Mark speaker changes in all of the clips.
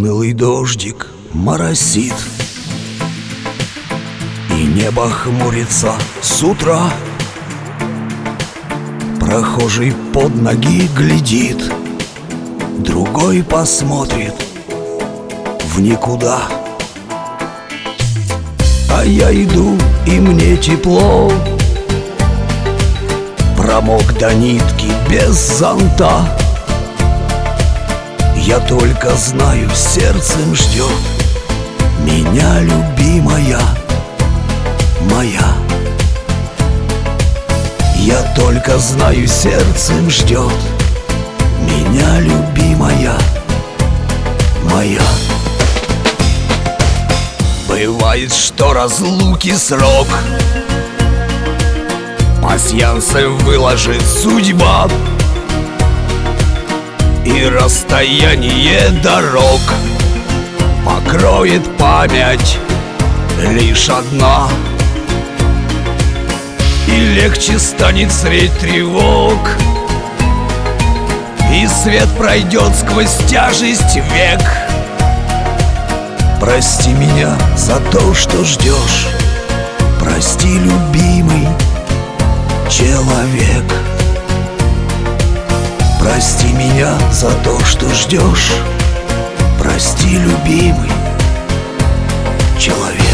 Speaker 1: Унылый дождик моросит, и небо хмурится с утра. Прохожий под ноги глядит, другой посмотрит в никуда. А я иду, и мне тепло, промок до нитки без зонта. Я только знаю, сердцем ждет меня любимая моя. Я только знаю, сердцем ждет меня любимая моя. Бывает, что разлуки срок пасьянсы выложит судьба, и расстояние дорог покроет память лишь одна. И легче станет средь тревог, и свет пройдет сквозь тяжесть век. Прости меня за то, что ждешь, прости, любимый человек. Прости меня за то, что ждешь, прости, любимый человек.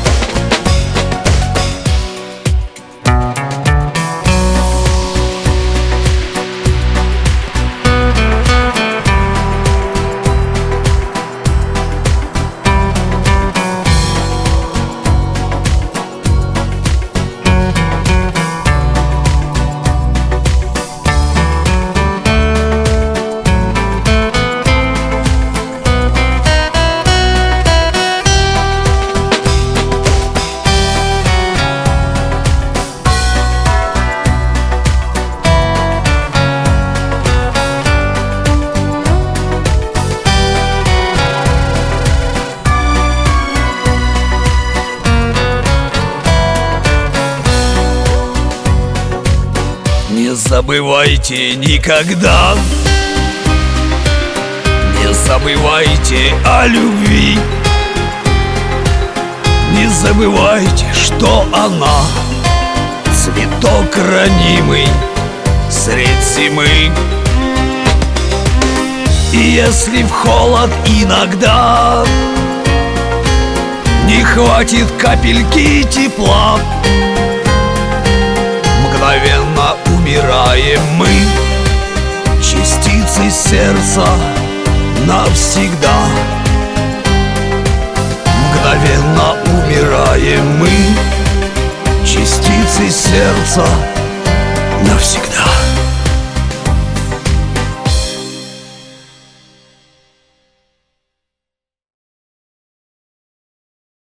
Speaker 1: Не забывайте никогда, не забывайте о любви, не забывайте, что она цветок ранимый средь зимы. И если в холод иногда не хватит капельки тепла, мгновенно умираем мы, частицей сердца навсегда. Мгновенно умираем мы, частицей сердца навсегда.